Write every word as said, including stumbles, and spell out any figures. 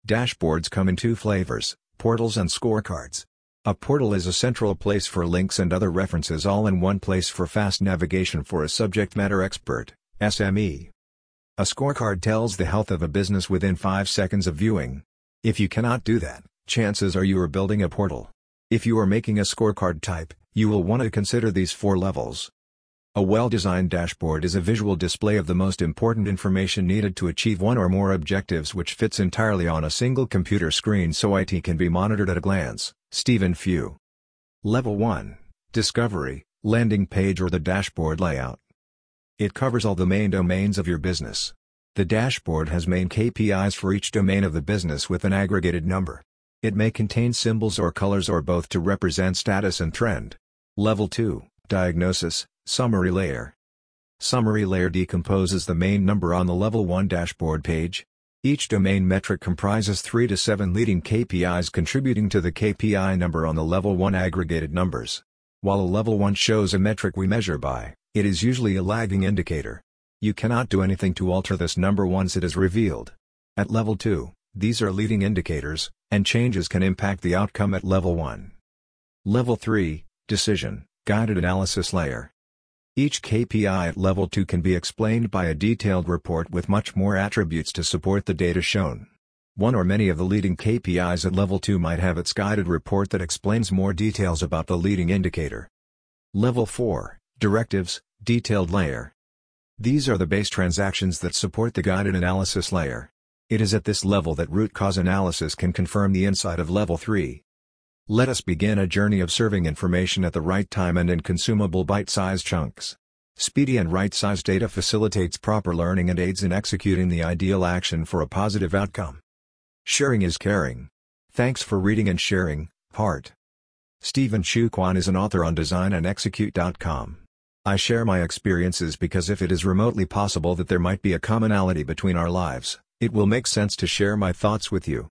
Dashboards come in two flavors, portals and scorecards. A portal is a central place for links and other references, all in one place for fast navigation for a subject matter expert, S M E. A scorecard tells the health of a business within five seconds of viewing. If you cannot do that, chances are you are building a portal. If you are making a scorecard type, you will want to consider these four levels. A well-designed dashboard is a visual display of the most important information needed to achieve one or more objectives, which fits entirely on a single computer screen so it can be monitored at a glance. Stephen Few. Level one. Discovery, landing page or the dashboard layout. It covers all the main domains of your business. The dashboard has main K P Is for each domain of the business with an aggregated number. It may contain symbols or colors or both to represent status and trend. Level two. Diagnosis, summary layer. Summary layer decomposes the main number on the Level one dashboard page. Each domain metric comprises three to seven leading K P Is contributing to the K P I number on the Level one aggregated numbers. While a Level one shows a metric we measure by, it is usually a lagging indicator. You cannot do anything to alter this number once it is revealed. At Level two, these are leading indicators, and changes can impact the outcome at Level one. Level three, Decision, guided analysis layer. Each K P I at Level two can be explained by a detailed report with much more attributes to support the data shown. One or many of the leading K P Is at Level two might have its guided report that explains more details about the leading indicator. Level four, Directives, detailed layer. These are the base transactions that support the guided analysis layer. It is at this level that root cause analysis can confirm the insight of Level three. Let us begin a journey of serving information at the right time and in consumable bite-sized chunks. Speedy and right-sized data facilitates proper learning and aids in executing the ideal action for a positive outcome. Sharing is caring. Thanks for reading and sharing, Heart. Stephen Chu Kwan is an author on design and execute dot com. I share my experiences because if it is remotely possible that there might be a commonality between our lives, it will make sense to share my thoughts with you.